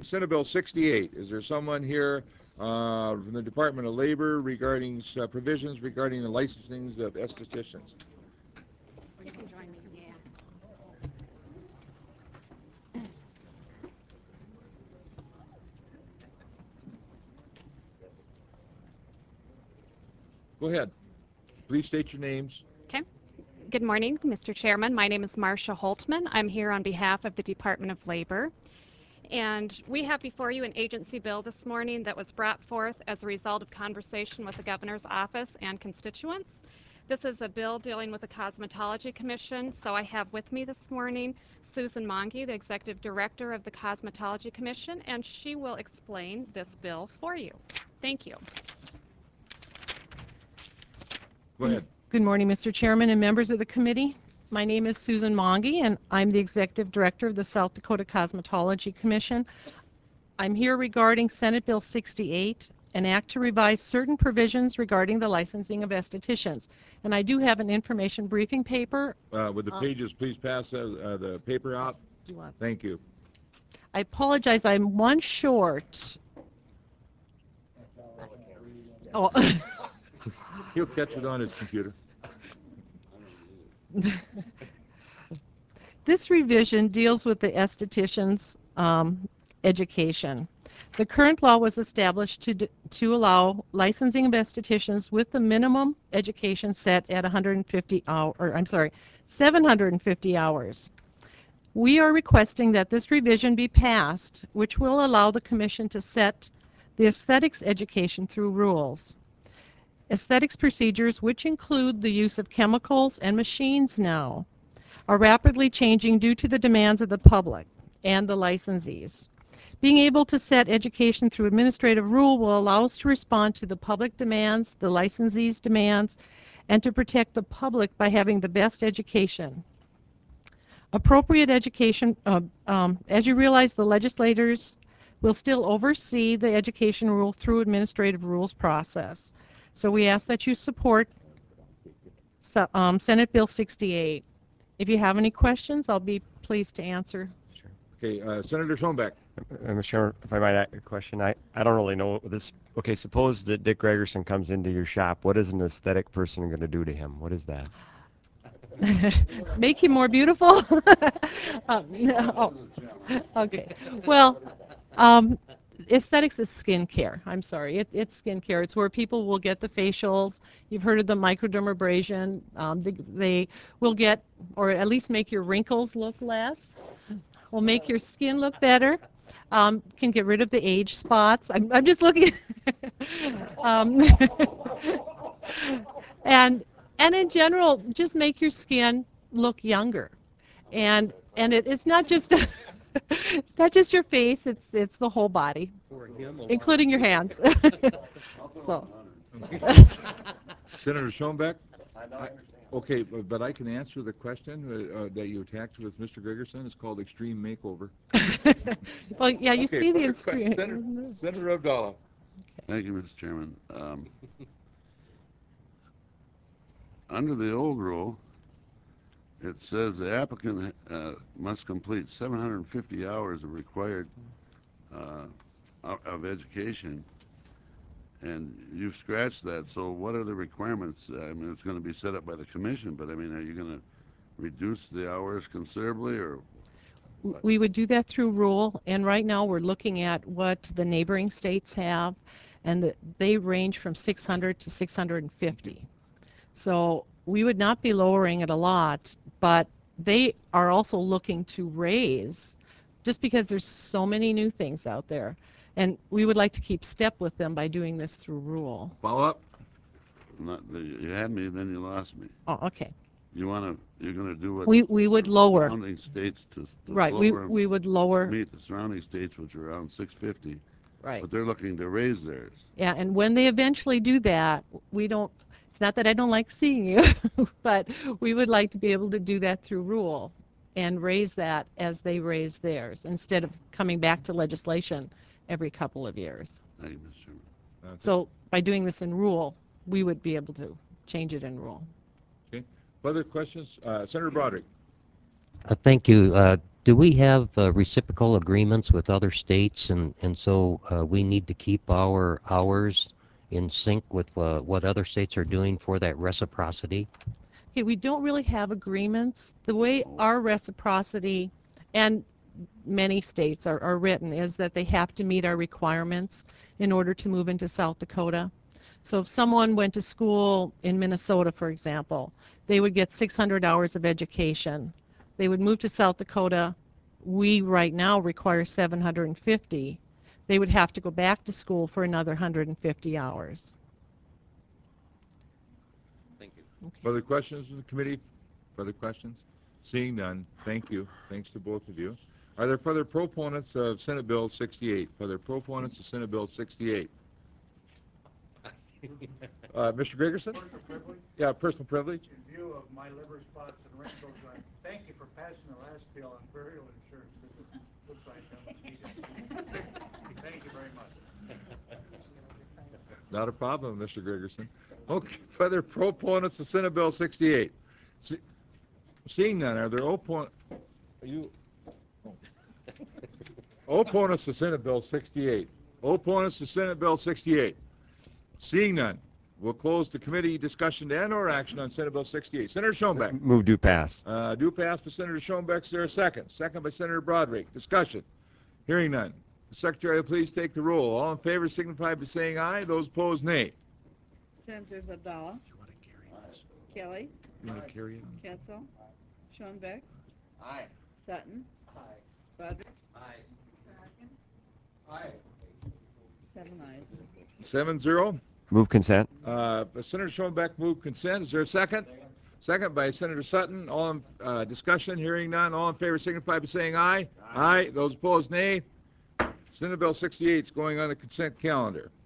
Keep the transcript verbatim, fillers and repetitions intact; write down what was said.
Senate Bill sixty-eight. Is there someone here uh, from the Department of Labor regarding uh, provisions regarding the licensing of estheticians? You can join me. Yeah. Go ahead. Please state your names. Okay. Good morning, Mister Chairman. My name is Marcia Holtman. I'm here on behalf of the Department of Labor. And we have before you an agency bill this morning that was brought forth as a result of conversation with the governor's office and constituents. This is a bill dealing with the Cosmetology Commission. So I have with me this morning Susan Monge, the executive director of the Cosmetology Commission, and she will explain this bill for you. Thank you. Go ahead. Good morning, Mister Chairman and members of the committee. My name is Susan Monge, and I'm the Executive Director of the South Dakota Cosmetology Commission. I'm here regarding Senate Bill sixty-eight, an act to revise certain provisions regarding the licensing of estheticians. And I do have an information briefing paper. Uh, would the Uh, pages please pass uh, uh, the paper out? Do you want? Thank you. I apologize, I'm one short. Oh. He'll catch it on his computer. This revision deals with the esthetician's um, education. The current law was established to, d- to allow licensing of estheticians with the minimum education set at one hundred fifty hours, or I'm sorry, seven hundred fifty hours. We are requesting that this revision be passed, which will allow the Commission to set the aesthetics education through rules. Aesthetics procedures, which include the use of chemicals and machines now, are rapidly changing due to the demands of the public and the licensees. Being able to set education through administrative rule will allow us to respond to the public demands, the licensees' demands, and to protect the public by having the best education. Appropriate education, uh, um, as you realize, the legislators will still oversee the education rule through administrative rules process. So we ask that you support so, um, Senate Bill sixty-eight. If you have any questions, I'll be pleased to answer. Sure. Okay, uh, Senator Schoenbeck. Uh, Mister Chairman, if I might ask a question, I, I don't really know this. Okay, suppose that Dick Gregerson comes into your shop. What is an aesthetic person going to do to him? What is that? Make him more beautiful? um, no. Okay. Well, um, aesthetics is skincare. I'm sorry. It, it's skincare. It's where people will get the facials. You've heard of the microdermabrasion. Um, they, they will get, or at least make your wrinkles look less. Will make your skin look better. Um, can get rid of the age spots. I'm, I'm just looking. um, and and in general, just make your skin look younger. And and it, it's not just it's not just your face. It's it's the whole body, including your hands. So. Senator Schoenbeck. I, okay, but, but I can answer the question uh, uh, that you attacked with Mister Gregerson. It's called extreme makeover. Well, yeah, you okay, see the extreme. extreme. Senator, Senator Abdallah. Thank you, Mister Chairman. Um, under the old rule, it says the applicant uh, must complete seven hundred fifty hours of required uh, of education, and you've scratched that. So what are the requirements? I mean, it's going to be set up by the commission, but I mean, are you going to reduce the hours considerably, or what? We would do that through rule, and right now we're looking at what the neighboring states have, and the, they range from six hundred to six hundred fifty. So we would not be lowering it a lot, but they are also looking to raise, just because there's so many new things out there. And we would like to keep step with them by doing this through rule. Follow up. Not, you had me, then you lost me. Oh, okay. You want to? You're going to do what? We we would lower. Surrounding states to, to right. We lower we would lower. Meet the surrounding states, which are around six fifty. Right. But they're looking to raise theirs. Yeah, and when they eventually do that, we don't. It's not that I don't like seeing you, but we would like to be able to do that through rule and raise that as they raise theirs, instead of coming back to legislation every couple of years. Thank you, Mister Chairman. That's So by doing this in rule, we would be able to change it in rule. Okay. Further questions? Uh, Senator Broderick. Uh, thank you. Uh, Do we have uh, reciprocal agreements with other states, and, and so uh, we need to keep our hours in sync with uh, what other states are doing for that reciprocity? Okay, we don't really have agreements. The way our reciprocity and many states are, are written is that they have to meet our requirements in order to move into South Dakota. So if someone went to school in Minnesota, for example, they would get six hundred hours of education. They would move to South Dakota. We right now require seven hundred fifty. They would have to go back to school for another one hundred fifty hours. Thank you. Okay. Further questions from the committee? Further questions? Seeing none, thank you. Thanks to both of you. Are there further proponents of Senate Bill sixty-eight? Further proponents of Senate Bill sixty-eight? Uh, Mister Gregerson? Personal privilege? Yeah, personal privilege. In view of my liver spots and wrinkles, I thank you for passing the last bill on burial insurance, because it looks like I'm needed. Thank you very much. Not a problem, Mister Gregerson. Okay, further proponents of Senate Bill sixty-eight? See, seeing none, are there oppon... Are you... Oh. Opponents to Senate Bill sixty-eight. Opponents to Senate Bill sixty-eight. Seeing none, we'll close the committee discussion and or action on Senate Bill sixty-eight. Senator Schoenbeck. Move to pass. Uh, do pass by Senator Schoenbeck. Is there a second? Second by Senator Broderick. Discussion. Hearing none. The Secretary will please take the roll. All in favor signify by saying aye. Those opposed, nay. Senators Abdallah, You want to carry this? Kelly, You want to carry it? Ketzel, Schoenbeck, Aye. Sutton, Broderick, Aye. seven ayes. Seven zero. Move consent. Uh, Senator Schoenbeck moved consent. Is there a second? Second by Senator Sutton. All in uh, discussion. Hearing none. All in favor signify by saying aye. Aye. Those opposed, nay. Senate Bill sixty-eight is going on the consent calendar.